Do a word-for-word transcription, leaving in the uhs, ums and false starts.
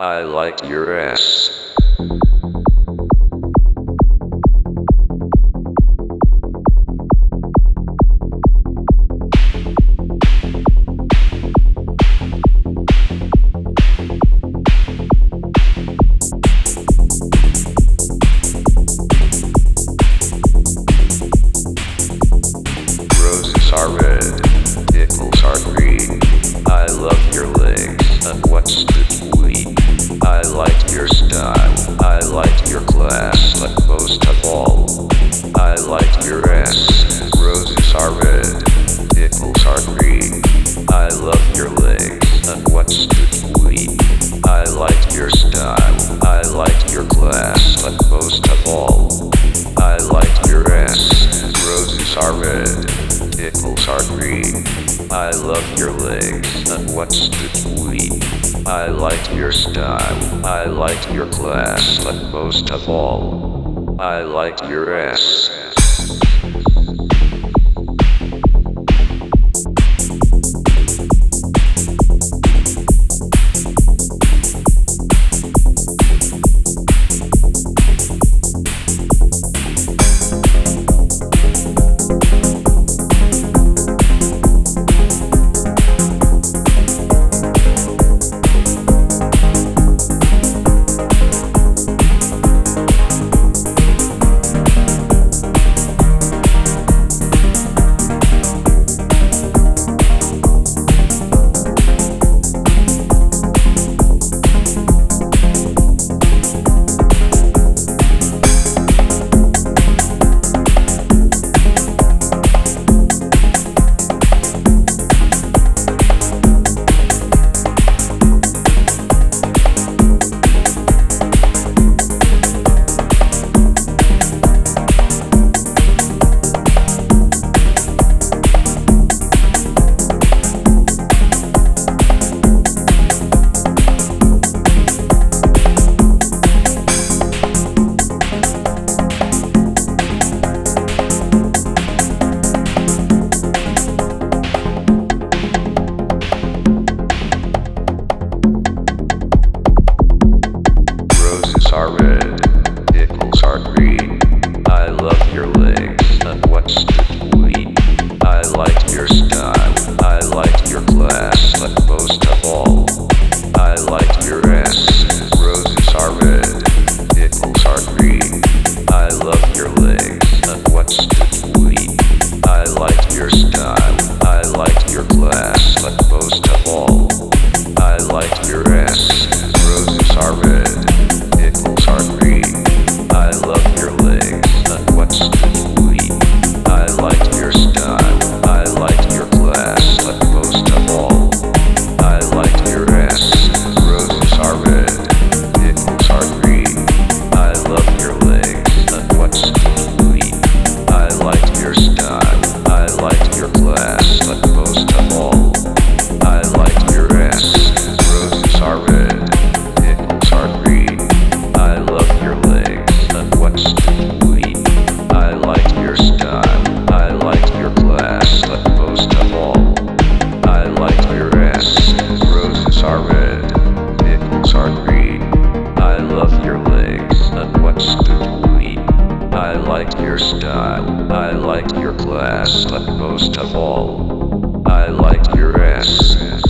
I like your ass. Roses are red, nickels are green. I love your legs, and what's between? I like your style, I like your class, but most of all, I like your ass. Roses are red, nickels are green. I love your legs, and what's between? I like your style, I like your class, but most of all, I like your ass. Roses are red, nickels are green. I love your legs, and what's between? I like your style, I like your class, but most of all, I like your ass. Are red, nickels are green. I love your legs, and what's between? I like your style, I like your class, but most of all, I like your ass. Roses are red, nickels are green. I love your legs, and what's between? I like your style, I like your class, but most of all, I like your ass. Roses are red, nickels are green. I love your legs, and what's between? I like your style, I like your class, but most of all, I like your ass. Roses are red, nickels are green. I love your legs, and what's between? I like your style, I like your class, but most of all, I like your ass. Roses are red, nickels are green. I love your legs, and what's between? I like your style, I like your class, but most of all, I like your ass. Roses are red, nickels are green. I love your legs, and what's between? I like your style, I like your class, but most of all, I like your ass.